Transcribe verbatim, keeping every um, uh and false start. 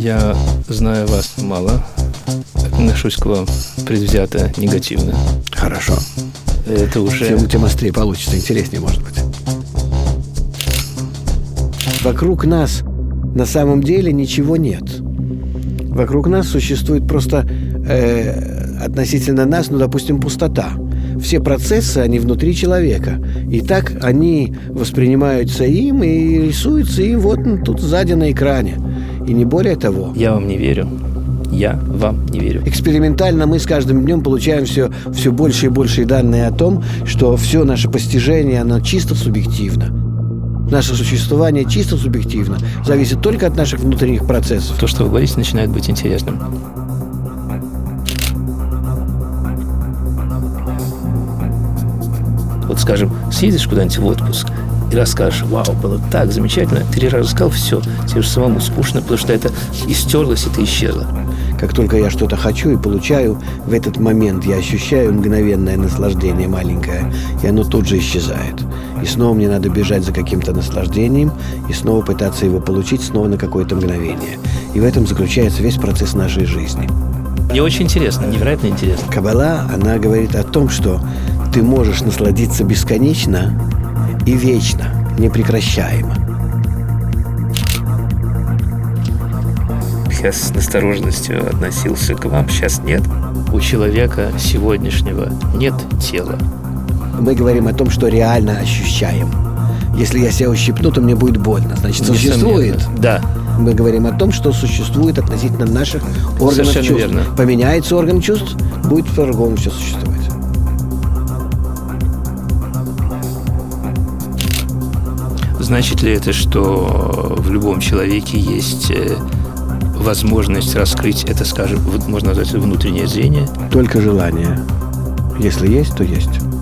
Я знаю вас мало, отношусь к вам предвзято, негативно. Хорошо. Это уже... Тем, тем острее получится, интереснее, может быть. Вокруг нас на самом деле ничего нет. Вокруг нас существует просто э, относительно нас, ну, допустим, пустота. Все процессы, они внутри человека. И так они воспринимаются им и рисуются им вот тут сзади на экране. И не более того. Я вам не верю. Я вам не верю. Экспериментально мы с каждым днем получаем все, все больше и больше данные о том, что все наше постижение, оно чисто субъективно. Наше существование чисто субъективно. Зависит только от наших внутренних процессов. То, что вы говорите, начинает быть интересным. Вот, скажем, съездишь куда-нибудь в отпуск и расскажешь: вау, было так замечательно. Ты рассказал все, тебе же самому скучно, потому что это истерлось, это исчезло. Как только я что-то хочу и получаю, в этот момент я ощущаю мгновенное наслаждение маленькое, и оно тут же исчезает. И снова мне надо бежать за каким-то наслаждением и снова пытаться его получить снова на какое-то мгновение. И в этом заключается весь процесс нашей жизни. Мне очень интересно, невероятно интересно. Каббала, она говорит о том, что ты можешь насладиться бесконечно и вечно, непрекращаемо. Я с настороженностью относился к вам, сейчас нет. У человека сегодняшнего нет тела. Мы говорим о том, что реально ощущаем. Если я себя ущипну, то мне будет больно. Значит, существует. Да. Мы говорим о том, что существует относительно наших органов Совершенно чувств. верно. Поменяется орган чувств, будет по-другому все существовать. Значит ли это, что в любом человеке есть возможность раскрыть это, скажем, можно назвать внутреннее зрение? Только желание. Если есть, то есть.